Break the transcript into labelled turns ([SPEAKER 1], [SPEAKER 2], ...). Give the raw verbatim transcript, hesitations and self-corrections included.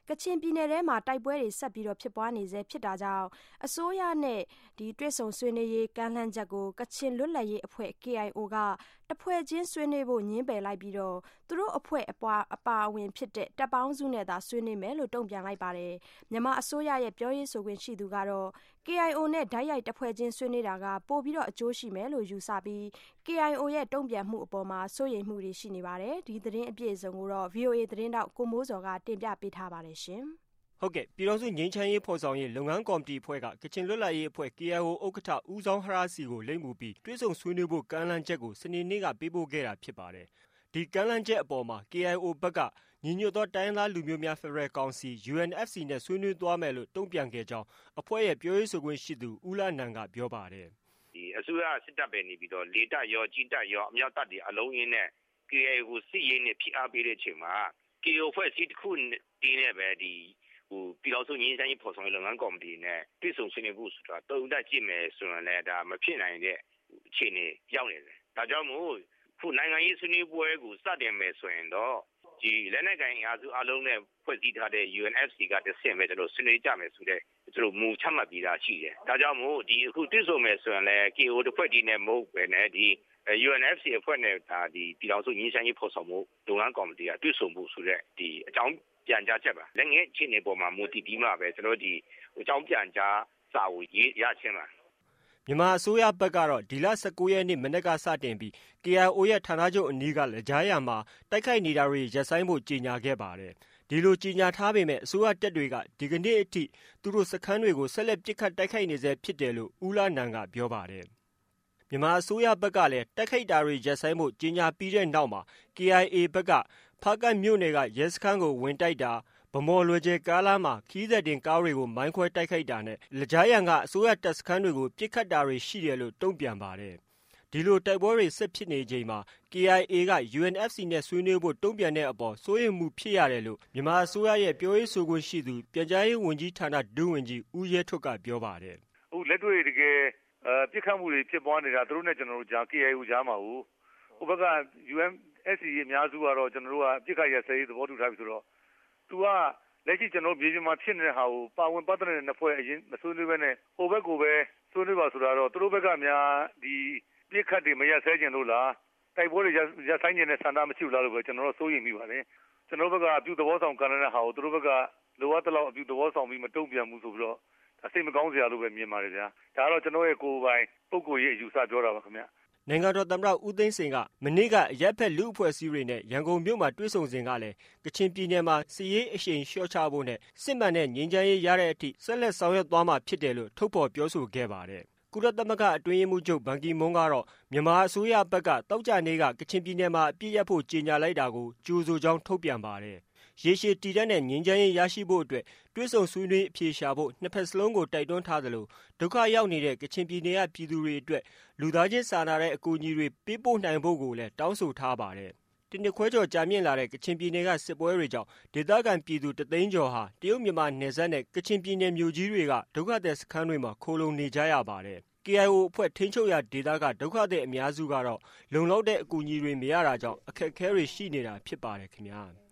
[SPEAKER 1] ကချင်ပြည်နယ်ထဲမှာတိုက်ပွဲတွေဆက်ပြီးတော့ဖြစ်ပွားနေဆဲဖြစ်တာကြောင့်အစိုးရနဲ့ဒီတွဲဆုံဆွေးနွေးရေးကမ်းလှမ်းချက်ကိုကချင်လွတ်လပ်ရေးအဖွဲ့ K I O ကတဖွဲ့ချင်းဆွေးနွေးဖို့ညှင်းပယ်လိုက်ပြီးတော့သူတို့အဖွဲ့အပွားအပါအဝင်ဖြစ်တဲ့တပ်ပေါင်းစုနဲ့သာဆွေးနွေးမယ်လို့တုံ့ပြန်လိုက်ပါတယ်မြန်မာအစိုးရရဲ့ပြောရေးဆိုခွင့်ရှိသူကတော့ K I O နဲ့ဓာတ်ရိုက်တဖွဲ့ချင်းဆွေးနွေးတာကပို့ပြီးတော့အကျိုးရှိမယ်လို့ယူဆပြီး K I O ရဲ့တုံ့ပြန်မှုအပေါ်မှာစိုးရိမ်မှုတွေရှိနေပါတယ်ဒီသတင်းအပြည့်အစုံကိုတော့ V O A သတင်းတောက်ကိုမိုးစော်ကတင်ပြပေးထားပါတယ်ရှင်
[SPEAKER 2] ဟုတ်ကဲ့ပြည်တော်စုငြိမ်းချမ်းရေးဖော်ဆောင်ရေးလုပ်ငန်းကော်မတီအဖွဲ့ကကချင်လွတ်လပ်ရေးအဖွဲ့ K I O ဥက္ကဋ္ဌဦးဆောင်ဟရာစီကိုလိမ့်မှုပြီးတွဲဆုံဆွေးနွေးဖို့ကမ်းလှမ်းချက်ကိုစနေနေ့ကပေးပို့ခဲ့တာဖြစ်ပါတယ်ဒီကမ်းလှမ်းချက်အပေါ်မှာ K I O ဘက်ကညီညွတ်သောတိုင်းရင်းသားလူမျိုးများဖက်ဒရယ်ကောင်စီ U N F C နဲ့ဆွေးနွေးသွားမယ်လို့တုံ့ပြန်ခဲ့ကြောင်းအဖွဲ့ရဲ့ပြောရေးဆိုခွင့်ရှိသူဦးလနန်ကပြောပါတယ်
[SPEAKER 3] ဒီအစိုးရစစ်တပ်ပဲနေပြီးတော့လေတပ်ရောကြီးတပ်ရောအမြောက်တပ်တွေအလုံးရင်းနဲ့ K I O ကိုစစ်ရေးနဲ့ဖိအားပေးတဲ့အချိန်မှာ K I O ဖွဲ့စည်းတစ်ခုတည်းနဲ့ပဲဒီဟိုပြည်တော်စုငြိမ်းချမ်းရေးဖော်ဆောင်ရေးလုပ်ငန်းကော်မတီနဲ့ပြည်ဆုံဆွေးနွေးဖို့ဆိုတာတုံ့တက်ကြည့်မယ်ဆိုရင်လည်းဒါမဖြစ်နိုင်တဲ့အခြေအနေရောက်နေတယ်ဒါကြောင့်မို့ခုနိုင်ငံရေးဆွေးနွေးပွဲကိုစတင်မယ်ဆိုရင်တော့ဒီလက်နက်ကိုင်အားစုအလုံးနဲ့ဖွဲ့စည်းထားတဲ့ U N F C ကတဆင့်ပဲကျွန်တော်ဆွေးနွေးကြမယ်ဆိုတဲ့ကျွန်တော်မူချမှတ်ပြီးသားရှိတယ်ဒါကြောင့်မို့ဒီအခုပြည်ဆုံမယ်ဆိုရင်လည်း K I O တစ်ဖွဲ့တည်းနဲ့မဟုတ်ပဲနဲ့ဒီ U N F C အဖွဲ့နဲ့ဒါဒီပြည်တော်စုငြိမ်းချမ်းရေးဖော်ဆောင်မှုလုပ်ငန်းကော်မတီကပြည်ဆုံမှုဆိုတဲ့ဒီအကြောင်းပြန်ကြားချက်ပါလက်ငယ်အခြေအနေပေါ်မှာမူတည်ပြီးမှပဲကျွန်တော်ဒီအကြောင်းပြန်ကြားစာကိုရေးရချင်းပါ
[SPEAKER 2] မြန်မာအစိုးရဘက်ကတော့ဒီလ၁၉ရက်နေ့မနေ့ကစတင်ပြီး K I O ရဲ့ဌာနချုပ်အနီးကလကြားရမှာတိုက်ခိုက်နေတာတွေရပ်ဆိုင်းဖို့ကြေညာခဲ့ပါတယ်ဒီလိုကြေညာထားပေမဲ့အစိုးရတပ်တွေကဒီကနေ့အထိသူတို့စခန်းတွေကိုဆက်လက်ပစ်ခတ်တိုက်ခိုက်နေဆဲဖြစ်တယ်လို့ဦးလာနန်ကပြောပါတယ်မြန်မာအစိုးရဘက်ကလည်းတိုက်ခိုက်တာတွေရပ်ဆိုင်းဖို့ကြေညာပြီးတဲ့နောက်မှာ K I A ဘက်ကဖားကတ်မြို့နယ်ကရဲစခန်းကိုဝင်တိုက်တာဗမော်လွယ်ကျဲကားလမ်းမှာခီးသက်တင်ကားတွေကိုမိုင်းခွဲတိုက်ခိုက်တာနဲ့လကြားရန်ကအစိုးရတပ်စခန်းတွေကိုပစ်ခတ်တာတွေရှိတယ်လို့တုံ့ပြန်ပါတယ်ဒီလိုတိုက်ပွဲတွေဆက်ဖြစ်နေချိန်မှာ K I A က U N F C နဲ့ဆွေးနွေးဖို့တုံ့ပြန်တဲ့အပေါ်စိုးရိမ်မှုဖြစ်ရတယ်လို့မြန်မာအစိုးရရဲ့ပြောရေးဆိုခွင့်ရှိသူပြန်ကြားရေးဝန်ကြီးဌာနဒုဝန်ကြီးဦးရဲထွဋ်ကပြောပါတယ်
[SPEAKER 4] ဟုတ်လက်တွေ့တကယ်အဲပြစ်ခတ်မှုတွေဖြစ်ပွားနေတာသူတို့နဲ့ကျွန်တော်တို့ကြား K I O ကြားမှာဟုတ်ဟိုဘက်က U N F C အများစုကတော့ကျွန်တော်တို့ကပြစ်ခတ်ရစဲရေးသဘောတူထားပြီဆိုတော့သူကလက်ရှိကျွန်တော်ပြည်ပြည်မှာဖြစ်နေတဲ့ဟာကိုပါဝင်ပတ်သက်တဲ့နှစ်ဖွဲ့အရင်မဆွေးနွေးဘဲနဲ့ဟိုဘက်ကိုပဲဆွေးနွေးပါဆိုတာတော့သူတို့ဘက်ကများဒီပြစ်ခတ်တွေမရဆဲကျင်လို့လားတိုက်ပွဲတွေရဆိုင်နေတဲ့ဆန္ဒမရှိဘူးလားလို့ပဲကျွန်တော်တို့စိုးရိမ်မိပါတယ်ကျွန်တော်ဘက်ကအပြုသဘောဆောင်ကမ်းတဲ့ဟာကိုသူတို့ဘက်ကလိုအပ်တဲ့လောက်အပြုသဘောဆောင်ပြီးမတုံ့ပြန်ဘူးဆိုပြီးတော့အစိတ်မကောင်းစရာလို့ပဲမြင်ပါတယ်ဗျာဒါကတော့ကျွန်တော်ရဲ့ကိုယ်ပိုင်ပုံကိုယ်ရေးအယူဆပြောတာပါခင်ဗျ
[SPEAKER 2] နိုင်ငံတော်သမ္မတဦးသိန်းစိန်ကမနေ့ကအရက်ဖက်လူအဖွဲ့အစည်းတွေနဲ့ရန်ကုန်မြို့မှာတွေ့ဆုံစဉ်ကလည်းကချင်ပြည်နယ်မှာစစ်ရေးအရှိန်လျှော့ချဖို့နဲ့စစ်မှန်တဲ့ငြိမ်းချမ်းရေးရတဲ့အထိဆက်လက်ဆောင်ရွက်သွားမှာဖြစ်တယ်လို့ထုတ်ဖော်ပြောဆိုခဲ့ပါတယ်။ကုလသမဂ္ဂအတွင်းရေးမှူးချုပ်ဘန်ကီမွန်းကတော့မြန်မာအစိုးရဘက်ကတောက်ကြနေကကချင်ပြည်နယ်မှာအပြစ်ရဖို့ကြေညာလိုက်တာကိုကြိုးဆိုကြောင်းထုတ်ပြန်ပါတယ်။ရေရှည်တည်တံ့တဲ့ငြိမ်းချမ်းရေးရရှိဖို့အတွက်တွဲဆုံဆွေးနွေးအဖြေရှာဖို့နှစ်ဖက်စလုံးကိုတိုက်တွန်းထားသလိုဒုက္ခရောက်နေတဲ့ကချင်ပြည်နယ်ကပြည်သူတွေအတွက်လူသားချင်းစာနာတဲ့အကူအညီတွေပေးပို့နိုင်ဖို့ကိုလည်းတောင်းဆိုထားပါတယ်။တင်နခွဲကျော်ကြာမြင့်လာတဲ့ကချင်ပြည်နယ်ကစစ်ပွဲတွေကြောင့်ဒေသခံပြည်သူတသိန်းကျော်ဟာတရုတ်မြန်မာနယ်စပ်နဲ့ကချင်ပြည်နယ်မြို့ကြီးတွေကဒုက္ခသည်စခန်းတွေမှာခိုလုံနေကြရပါတယ်။ K I O အဖွဲ့ထိန်းချုပ်ရာဒေသကဒုက္ခသည်အများစုကတော့လုံလောက်တဲ့အကူအညီတွေမရတာကြောင့်အခက်အခဲတွေရှိနေတာဖြစ်ပါတယ်ခင်ဗျာ။